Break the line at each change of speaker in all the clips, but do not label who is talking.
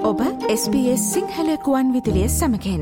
ඔබ SBS සිංහල කුවන් විදුලිය සමගින්.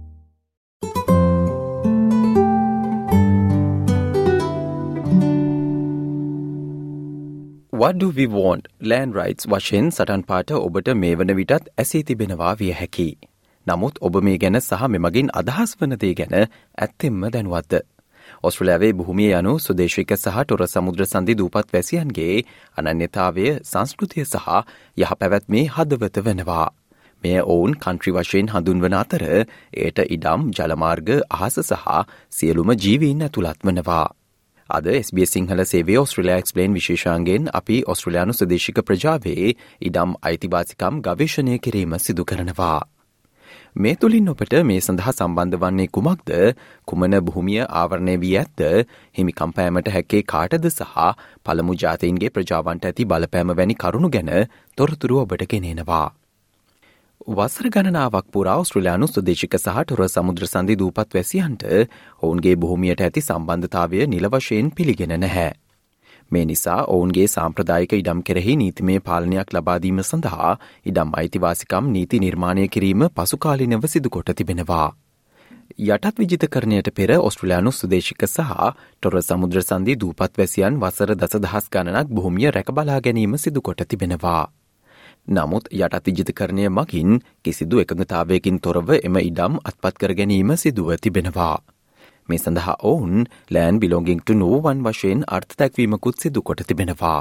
What do we want? Land rights වශයෙන් සටන් පාට ඔබට මේ වන විටත් ඇසී තිබෙනවා විය හැකි. නමුත් ඔබ මේ ගැන සහ මෙමගින් අදහස් වන දේ ගැන ඇත්තෙන්ම දැනුවත්ද? ඔස්ට්‍රේලියාවේ භූමිය යනු සුදේශික සහ තොර සමුද්‍ර සන්ධි දූපත් වැසියන්ගේ අනන්‍යතාවය, සංස්කෘතිය සහ යහපැවැත්මේ හදවත වෙනවා. මෙය ඔවුන් කන්ට්‍රි වශයෙන් හඳුන්වන අතර එයට ඉඩම්, ජලමාර්ග, අහස සහ සියලුම ජීවීන් ඇතුළත් වනවා. අද SBS සිංහල සේවයේ ඔස්ට්‍රේලියා එක්ස්ප්ලේන් විශේෂාංගයෙන් අපි ඔස්ට්‍රේලියානු සුදේශික ප්‍රජාවේ ඉඩම් අයිතිවාසිකම් ගවේෂණය කිරීම සිදු කරනවා. මේ තුලින් ඔබට මේ සඳහා සම්බන්ධ වන්නේ කුමක්ද? කුමන භූමිය ආවරණය වී ඇත්ද? හිමිකම් පෑමට හැකේ කාටද සහ පළමු ජාතීන්ගේ ප්‍රජාවන්ට ඇති බලපෑම වැනි කරුණු ගැන තොරතුරු ඔබට ගෙනෙනවා. වසර ගණනාවක් පුරා ඔස්ට්‍රේලියානු සුදේශික සහ තොර සමුද්‍ර සන්ධි දූපත් වැසියන්ට ඔවුන්ගේ භූමියට ඇති සම්බන්ධතාවය නිල වශයෙන් පිළිගෙන නැහැ. මේ නිසා ඔවුන්ගේ සාම්ප්‍රදායික ඉඩම් කෙරෙහි නීතිමය පාලනයක් ලබා දීම සඳහා ඉඩම් අයිතිවාසිකම් නීති නිර්මාණය කිරීම පසුකාලීනව සිදු කොට තිබෙනවා. යටත් විජිතකරණයට පෙර ඔස්ට්‍රේලියානු සුදේශික සහ තොර සමුද්‍ර සන්ධි දූපත් වැසියන් වසර දසදහස් ගණනක් භූමිය රැකබලා ගැනීම සිදු කොට තිබෙනවා. නමුත් යටත් විජිතකරණය මගින් කිසිදු එකඟතාවයකින් තොරව එම ඉඩම් අත්පත් කර ගැනීම සිදුව තිබෙනවා. මේ සඳහා ඔවුන් land belonging to no one වශයෙන් අර්ථ දැක්වීමකුත් සිදු කොට තිබෙනවා.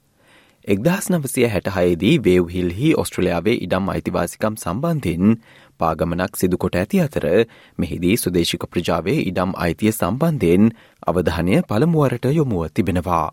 1966 දී වේව් හිල්හි ඔස්ට්‍රේලියාවේ ඉඩම් අයිතිවාසිකම් සම්බන්ධයෙන් පාගමනක් සිදු කොට ඇති අතර මෙහිදී සුදේශික ප්‍රජාවේ ඉඩම් අයිතිය සම්බන්ධයෙන් අවධානය පළමුවරට යොමුව තිබෙනවා.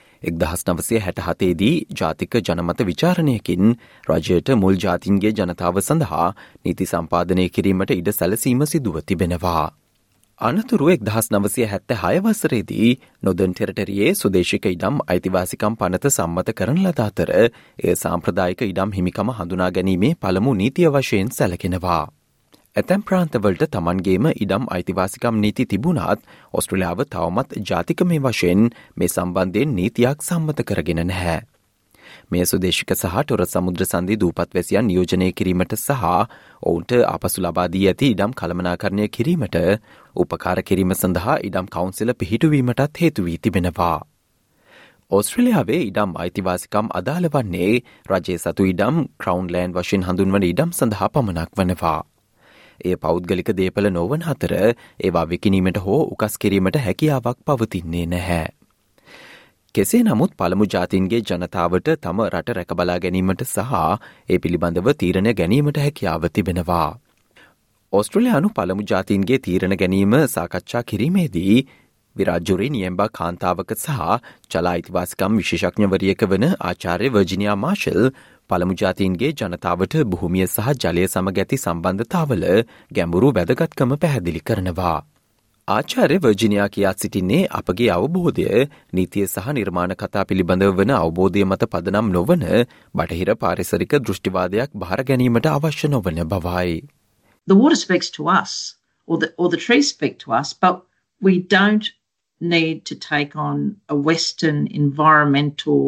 1967 දී ජාතික ජනමත විචාරණයකින් රජයට මුල් ජාතීන්ගේ ජනතාව සඳහා නීති සම්පාදනය කිරීමට ඉඩ සැලසීම සිදුව තිබෙනවා. අනතුරු 1976 වසරේදී නොදර්න් ටෙරිටරියේ සුදේශික ඉඩම් අයිතිවාසිකම් පනත සම්මත කරන ලද අතර එය සාම්ප්‍රදායික ඉඩම් හිමිකම හඳුනා ගැනීමේ පළමු නීතිය වශයෙන් සැලකෙනවා. ඇතැම් ප්‍රාන්තවලට තමන්ගේම ඉඩම් අයිතිවාසිකම් නීති තිබුණත් ඔස්ට්‍රේලියාව තවමත් ජාතිකමය වශයෙන් මේ සම්බන්ධයෙන් නීතියක් සම්මත කරගෙන නැහැ. මේ සුදේශික සහ තොර සමුද්‍ර සන්ධි දූපත් වැසියන් නියෝජනය කිරීමට සහ ඔවුන්ට ආපසු ලබා දී ඇති ඉඩම් කළමනාකරණය කිරීමට උපකාර කිරීම සඳහා ඉඩම් කවුන්සිල පිහිටුවීමටත් හේතු වී තිබෙනවා. ඔස්ට්‍රේලියාවේ ඉඩම් අයිතිවාසිකම් අදාළ වන්නේ රජයේ සතු ඉඩම් ක්‍රවුන් ලෑන්ඩ් වශයෙන් හඳුන්වන ඉඩම් සඳහා පමණක් වනවා. එය පෞද්ගලික දේපල නොවන අතර ඒවා විකිණීමට හෝ උකස් කිරීමට හැකියාවක් පවතින්නේ නැහැ. කෙසේ නමුත් පළමු ජාතීන්ගේ ජනතාවට තම රට රැකබලා ගැනීමට සහ ඒ පිළිබඳව තීරණ ගැනීමට හැකියාව තිබෙනවා. ඔස්ට්‍රේලියානු පළමු ජාතීන්ගේ තීරණ ගැනීම සාකච්ඡා කිරීමේදී විරාජ්‍යුරේ නියම්බා කාන්තාවක සහ ජල අයිතිවාසිකම් විශේෂඥවරියක වන ආචාර්ය වර්ජිනියා මාෂල් පළමු ජාතීන්ගේ ජනතාවට භූමිය සහ ජලය සමග ඇති සම්බන්ධතාවල ගැඹුරු වැදගත්කම පැහැදිලි කරනවා. ආචාර්ය වර්ජිනියා කියා සිටින්නේ අපගේ අවබෝධය නීතිය සහ නිර්මාණ කතා පිළිබඳව වන අවබෝධය මත පදනම් නොවන බටහිර පාරිසරික දෘෂ්ටිවාදයක් බාර ගැනීමට අවශ්‍ය නොවන බවයි.
The water speaks to us, or the trees speak to us, but we don't need to take on a Western environmental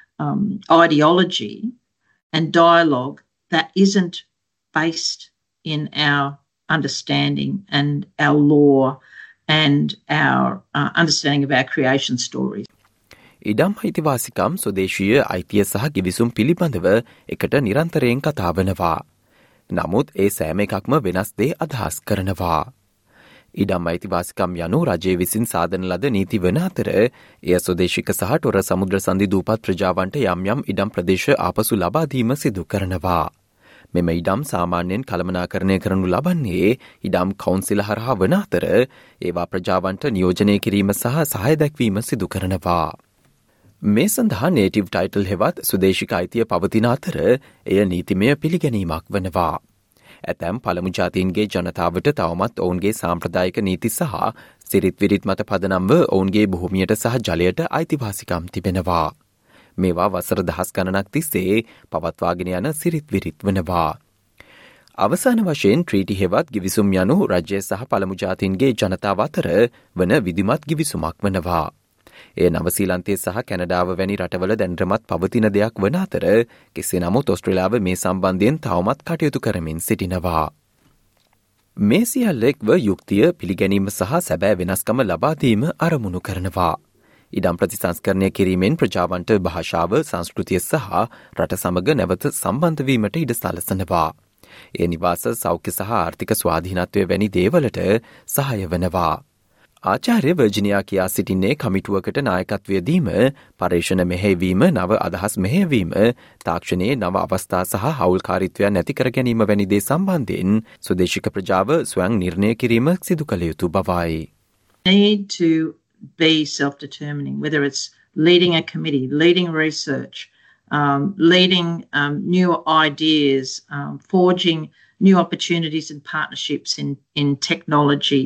ideology and dialogue that isn't based in our understanding and our law and our understanding of our creation stories.
ඉඩම් අයිතිවාසිකම් සුදේශීය අයිතිය සහ ගිවිසුම් පිළිබඳව එකට නිරන්තරයෙන් කතා වනවා. නමුත් ඒ සෑම එකක්ම වෙනස් දේ අදහස් කරනවා. ඉඩම් අයිතිවාසිකම් යනු රජය විසින් සාදන ලද නීති වන අතර එය සුදේශික සහ තොර සමුද්‍ර සන්ධි දූපත් ප්‍රජාවන්ට යම් යම් ඉඩම් ප්‍රදේශ ආපසු ලබා දීම සිදු කරනවා. මෙම ඉඩම් සාමාන්‍යයෙන් කළමනාකරණය කරනු ලබන්නේ ඉඩම් කවුන්සිල හරහා වන අතර ඒවා ප්‍රජාවන්ට නියෝජනය කිරීම සහ සහාය දැක්වීම සිදු කරනවා. මේ සඳහා නේටිව් ටයිටල් හෙවත් සුදේශික අයිතිය පවතින අතර එය නීතිමය පිළිගැනීමක් වනවා. ඇතැම් පළමු ජාතීන්ගේ ජනතාවට තවමත් ඔවුන්ගේ සාම්ප්‍රදායික නීති සහ සිරිත් විරිත් මත පදනම්ව ඔවුන්ගේ භූමියට සහ ජලයට අයිතිවාසිකම් තිබෙනවා. මේවා වසර දහස් ගණනක් තිස්සේ පවත්වාගෙන යන සිරිත් විරිත් වනවා. අවසාන වශයෙන් ට්‍රීටි හෙවත් ගිවිසුම් යනු රජය සහ පළමු ජාතීන්ගේ ජනතාව අතර වන විධිමත් ගිවිසුමක් වනවා. ඒ නවසීලන්තයේ සහ කැනඩාව වැනි රටවල දැනටමත් පවතින දෙයක් වන අතර කෙසේ නමුත් ඔස්ට්‍රේලියාව මේ සම්බන්ධයෙන් තවමත් කටයුතු කරමින් සිටිනවා. මේ සියල්ල එක්ව යුක්තිය පිළිගැනීම සහ සැබෑ වෙනස්කම ලබා දීම අරමුණු කරනවා. ඉඩම් ප්‍රතිසංස්කරණය කිරීමෙන් ප්‍රජාවන්ට භාෂාව, සංස්කෘතිය සහ රට සමග නැවත සම්බන්ධ වීමට ඉඩ සලසනවා. ඒ නිවාස, සෞඛ්‍ය සහ ආර්ථික ස්වාධීනත්වය වැනි දේවලට සහාය වනවා. ආචාර්ය වර්ජිනියා කියා සිටින්නේ කමිටුවකට නායකත්වය දීම, පර්යේෂණ මෙහෙයවීම, නව අදහස් මෙහෙයවීම, තාක්ෂණයේ නව අවස්ථා සහ හවුල්කාරීත්වයන් නැති කර ගැනීම වැනි දේ සම්බන්ධයෙන් ස්වදේශික ප්‍රජාව ස්වයං නිර්ණය කිරීම සිදු කළ යුතු බවයි.
Need to be self-determining, whether it's leading a committee, leading research, leading new ideas, forging new opportunities and partnerships in technology,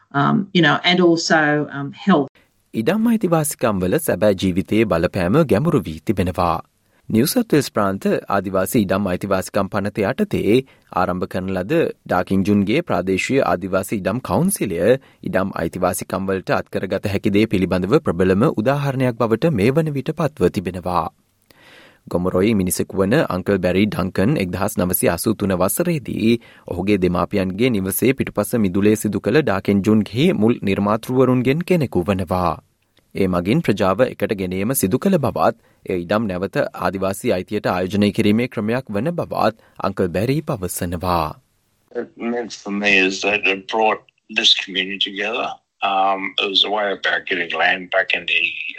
and also health.
ඉඩම් අයිතිවාසිකම් වල සැබෑ ජීවිතයේ බලපෑම ගැඹුරු වී තිබෙනවා. නිව් සවුත් වෙල්ස් ප්‍රාන්ත ආදිවාසී ඉඩම් අයිතිවාසිකම් පනත යටතේ ආරම්භ කරන ලද ඩාකින්ජුන්ගේ ප්‍රාදේශීය ආදිවාසී ඉඩම් කවුන්සිලය ඉඩම් අයිතිවාසිකම් වලට අත්කරගත හැකි දේ පිළිබඳව ප්‍රබලම උදාහරණයක් බවට මේ වන විට පත්ව තිබෙනවා. ගොමරොයි මිනිසෙකු වන අංකල් බැරි ඩංකන් 1983 වසරේදී ඔහුගේ දෙමාපියන්ගේ නිවසේ පිටුපස මිදුලේ සිදු කළ ඩාකින්ජුන්ගේ මුල් නිර්මාතෘවරුන්ගෙන් කෙනෙකු වනවා. ඒ මගින් ප්‍රජාව එකට ගෙනීම සිදු කළ බවත්, ඒ ඉඩම් නැවත ආදිවාසී අයිතියට ආයෝජනය කිරීමේ ක්‍රමයක් වන බවත් අංකල් බැරි පවසනවා.
It meant for me is that it brought this community together. It was a way about getting land back into,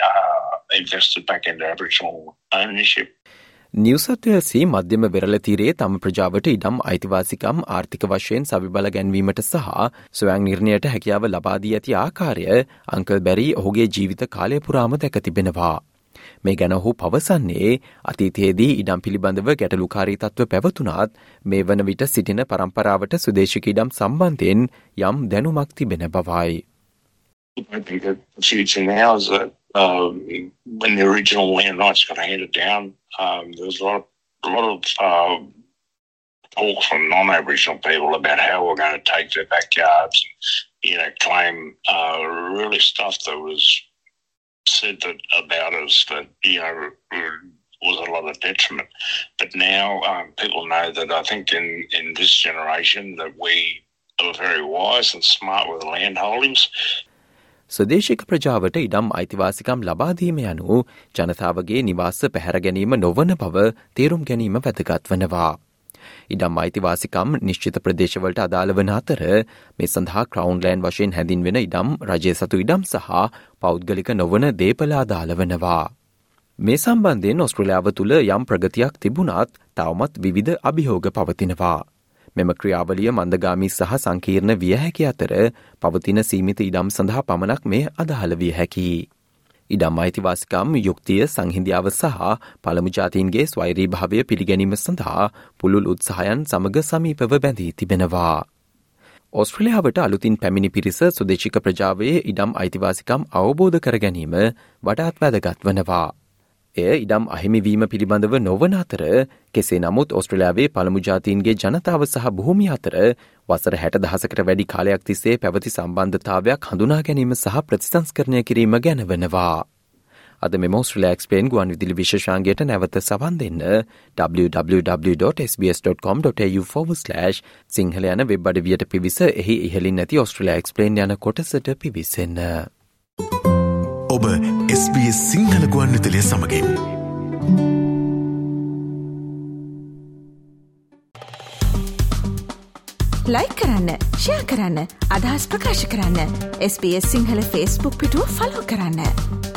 invested back into Aboriginal ownership.
New South වෙල්සි මධ්‍යම වෙරළ තීරයේ තම ප්‍රජාවට ඉඩම් අයිතිවාසිකම් ආර්ථික වශයෙන් සවිබල ගැන්වීමට සහ ස්වයං නිර්ණයට හැකියාව ලබා දී ඇති ආකාරය අංකල් බැරි ඔහුගේ ජීවිත කාලය පුරාම දැක තිබෙනවා. මේ ගැන ඔහු පවසන්නේ අතීතයේදී ඉඩම් පිළිබඳව ගැටලුකාරී තත්ත්ව පැවතුනත් මේ වන විට සිටින පරම්පරාවට සුදේශික ඉඩම් සම්බන්ධයෙන් යම් දැනුමක් තිබෙන බවයි.
I think that the future now is that when the original land rights got handed down, there was a lot of talk from non-Aboriginal people about how we're going to take their backyards and, claim really stuff that was said that about us that, was a lot of detriment. But now people know that I think in this generation that we are very wise and smart with land holdings.
ස්වදේශික ප්‍රජාවට ඉඩම් අයිතිවාසිකම් ලබා දීම යනු ජනතාවගේ නිවාස පැහැර ගැනීම නොවන බව තේරුම් ගැනීම වැදගත් වනවා. ඉඩම් අයිතිවාසිකම් නිශ්චිත ප්‍රදේශවලට අදාළ වන අතර මේ සඳහා ක්‍රවුන් ලෑන්ඩ් වශයෙන් හැඳින්වෙන ඉඩම්, රජය සතු ඉඩම් සහ පෞද්ගලික නොවන දේපල අදාළ වනවා. මේ සම්බන්ධයෙන් ඔස්ට්‍රේලියාව තුළ යම් ප්‍රගතියක් තිබුණත් තවමත් විවිධ අභියෝග පවතිනවා. මෙම ක්‍රියාවලිය මන්දගාමී සහ සංකීර්ණ විය හැකි අතර පවතින සීමිත ඉඩම් සඳහා පමණක් මේ අදාළ විය හැකියි. ඉඩම් අයිතිවාසිකම් යුක්තිය, සංහිඳියාව සහ පළමු ජාතීන්ගේ ස්වෛරී භාවය පිළිගැනීම සඳහා පුළුල් උත්සාහයන් සමග සමීපව බැඳී තිබෙනවා. ඔස්ට්‍රේලියාවට අලුතින් පැමිණි පිරිස සුදේශික ප්‍රජාවේ ඉඩම් අයිතිවාසිකම් අවබෝධ කර ගැනීම වඩාත් වැදගත් වනවා. එය ඉඩම් අහිමිවීම පිළිබඳව නොවන අතර කෙසේ නමුත් ඔස්ට්‍රේලියාවේ පළමු ජාතීන්ගේ ජනතාව සහ භූමිය අතර වසර 60,000කට වැඩි කාලයක් තිස්සේ පැවති සම්බන්ධතාවයක් හඳුනා ගැනීම සහ ප්‍රතිසංස්කරණය කිරීම ගැන වනවා. අද මෙම ඔස්ට්‍රේලියා එක්ස්ප්ලේන් ගුවන්විදුලි විශේෂාංගයට නැවත සවන් දෙන්න www.sbs.com.au/සිංහල යන වෙබ් අඩවියට පිවිස එහි ඉහළින් නැති ඔස්ට්‍රේලියා එක්ස්ප්ලේන් යන කොටසට පිවිසෙන්න.
ඔබ SBS සිංහල ගුවන්විදුලිය සමගින්
ලයික් කරන්න, ෂෙයා කරන්න, අදහස් ප්‍රකාශ කරන්න. SBS සිංහල Facebook පිටුව ෆලෝ කරන්න.